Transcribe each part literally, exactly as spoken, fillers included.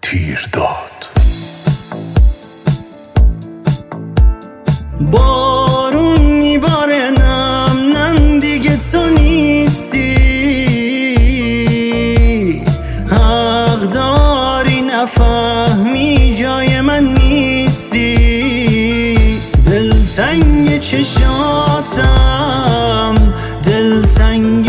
تیر داد. بارون میباره نم نم دیگه تو نیستی، حق داری نفهمی جای من نیستی. دلتنگ چشاتم، دلتنگ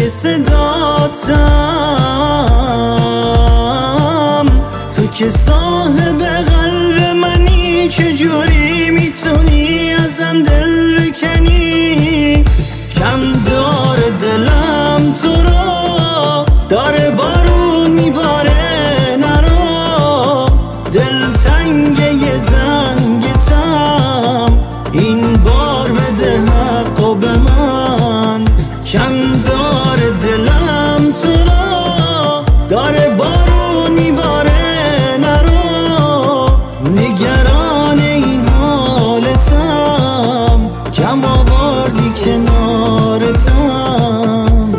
صداتم، تو که صاحب قلب منی، چجوری میتونی ازم دل بکنی؟ کم داره دلم تو رو، داره بارون میباره نرو. دلتنگ یه زنگتم، این بار بده حقو به من. کم داره دلم تو رو، داره بارون میباره نرو. نگران این حالتم، کم آوردی کنارتم.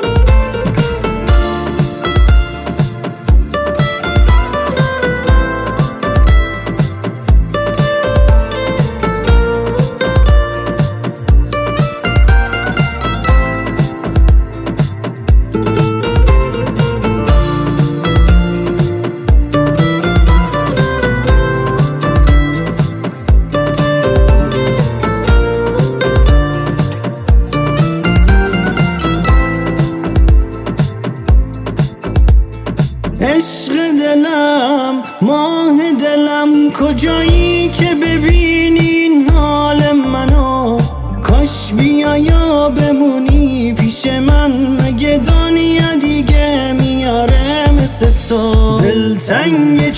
عشق دلم، ماه دلم، کجایی که ببینی این حال منو؟ کاش بیای یا بمونی پیش من، مگه دنیا دیگه میاره مثل تو؟ دلتنگ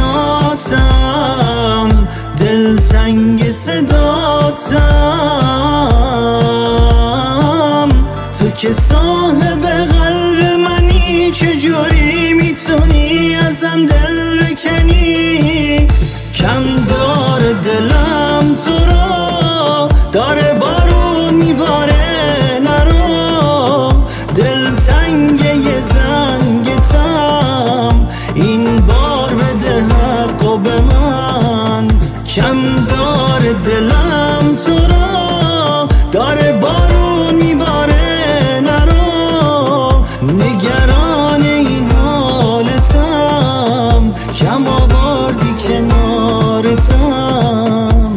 چشاتم، دلتنگ صداتم، تو که صاحب قلب منی، چجوری میتونی ازم دل بکنی؟ کم داره دلم تو رو، داره بارون میباره نرو. دلتنگ یه زنگتم، این بار بده حقو به من. کم داره دلم تو رو، داره بارون میباره نرو. نگران این حالتم، کم آوردی کنارتم.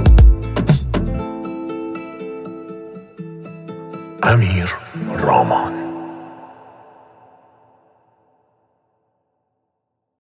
امیر رامان.